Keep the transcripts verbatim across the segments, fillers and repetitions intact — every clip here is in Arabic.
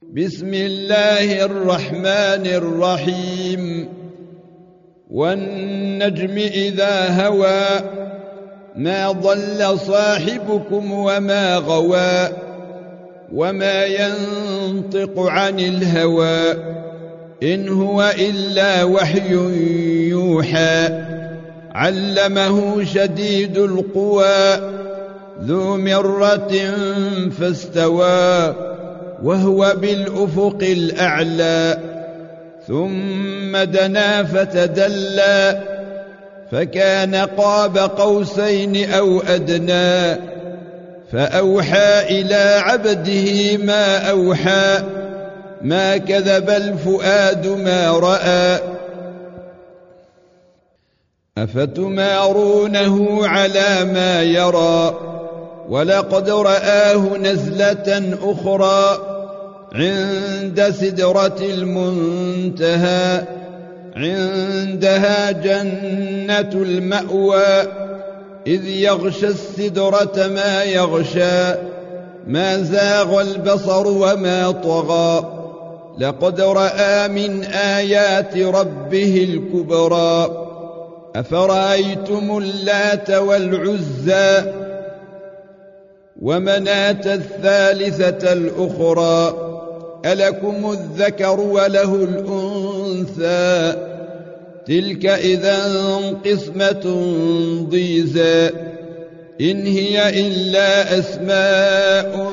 بسم الله الرحمن الرحيم والنجم إذا هوى ما ضل صاحبكم وما غوى وما ينطق عن الهوى إن هو إلا وحي يوحى علمه شديد القوى ذو مرة فاستوى وهو بالأفق الأعلى ثم دنا فتدلى فكان قاب قوسين أو أدنى فأوحى إلى عبده ما أوحى ما كذب الفؤاد ما رأى أفتمارونه على ما يرى ولقد رآه نزلة أخرى عند سدرة المنتهى عندها جنة المأوى إذ يغشى السدرة ما يغشى ما زاغ البصر وما طغى لقد رأى من آيات ربه الكبرى أفرأيتم اللات والعزى ومناة الثالثة الأخرى ألكم الذكر وله الأنثى تلك إذا قسمة ضيزى إن هي إلا أسماء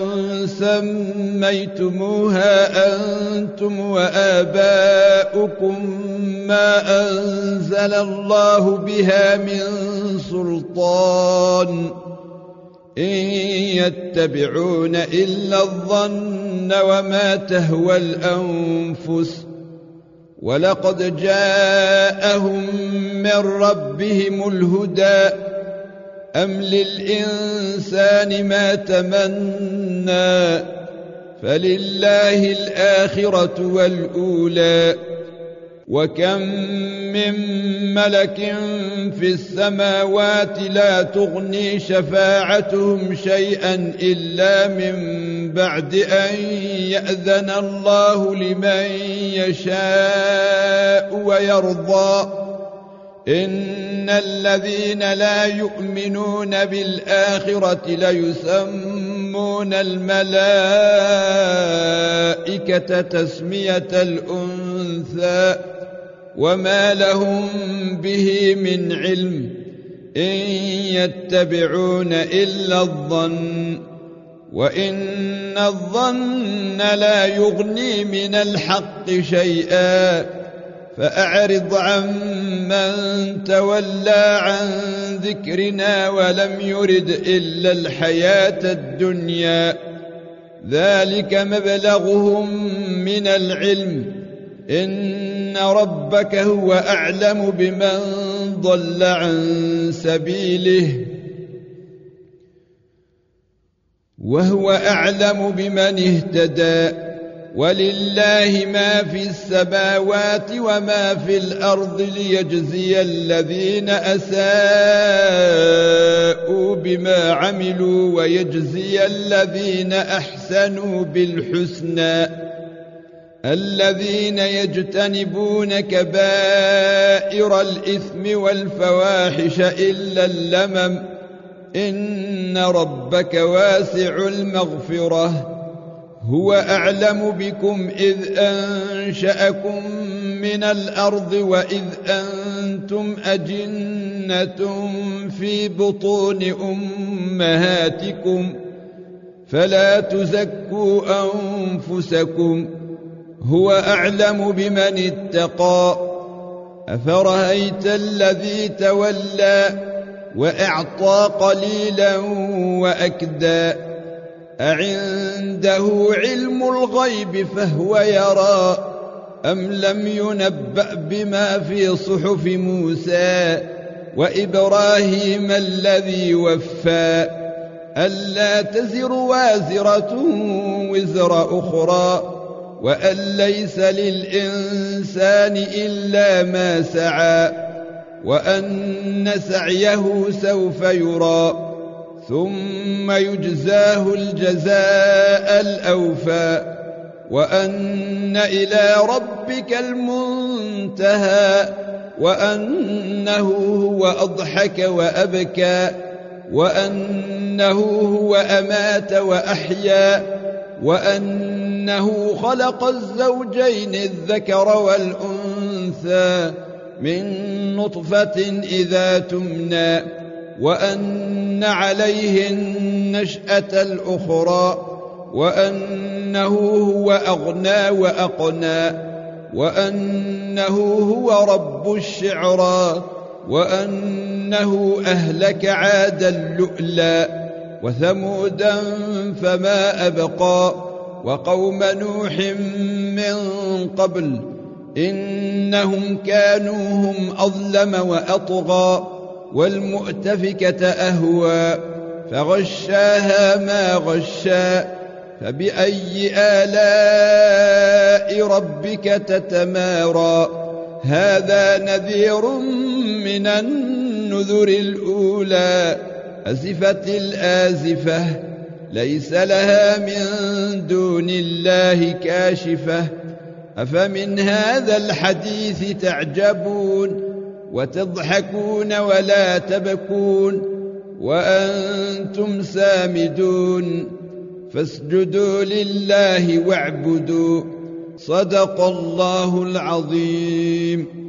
سميتموها أنتم وآباؤكم ما أنزل الله بها من سلطان إن يتبعون إلا الظن وما تهوى الأنفس ولقد جاءهم من ربهم الهدى أم للإنسان ما تمنى فلله الآخرة والأولى وكم من ملك في السماوات لا تغني شفاعتهم شيئا إلا من بعد أن يأذن الله لمن يشاء ويرضى إن الذين لا يؤمنون بالآخرة ليسمون الملائكة تسمية الأنثى وما لهم به من علم إن يتبعون إلا الظن وإن الظن لا يغني من الحق شيئا فأعرض عن من تولى عن ذكرنا ولم يرد إلا الحياة الدنيا ذلك مبلغهم من العلم إن ربك هو أعلم بمن ضل عن سبيله وهو أعلم بمن اهتدى ولله ما في السماوات وما في الأرض ليجزي الذين أساءوا بما عملوا ويجزي الذين أحسنوا بالحسنى الذين يجتنبون كبائر الإثم والفواحش إلا اللمم إن ربك واسع المغفرة هو أعلم بكم إذ أنشأكم من الأرض وإذ أنتم أجنة في بطون أمهاتكم فلا تزكوا أنفسكم هو أعلم بمن اتقى أفرأيت الذي تولى وأعطى قليلا وأكدى أعنده علم الغيب فهو يرى أم لم ينبأ بما في صحف موسى وإبراهيم الذي وفى ألا تزر وازرة وزر أخرى وأن ليس للإنسان إلا ما سعى وأن سعيه سوف يرى ثم يجزاه الجزاء الأوفى وأن إلى ربك المنتهى وأنه هو أضحك وأبكى وأنه هو أمات وأحيا وأنه خلق الزوجين الذكر والأنثى من نطفة إذا تمنى وأن عليه النشأة الأخرى وأنه هو أغنى وأقنى وأنه هو رب الشعرى وأنه أهلك عادا اللؤلؤ وثمودا فما أبقى وقوم نوح من قبل إنهم كانوا هم أظلم وأطغى والمؤتفكة أهوى فغشاها ما غشى فبأي آلاء ربك تتمارى هذا نذير من النذر الأولى أزفت الآزفة ليس لها من دون الله كاشفة أفمن هذا الحديث تعجبون وتضحكون ولا تبكون وأنتم سامدون فاسجدوا لله واعبدوا صدق الله العظيم.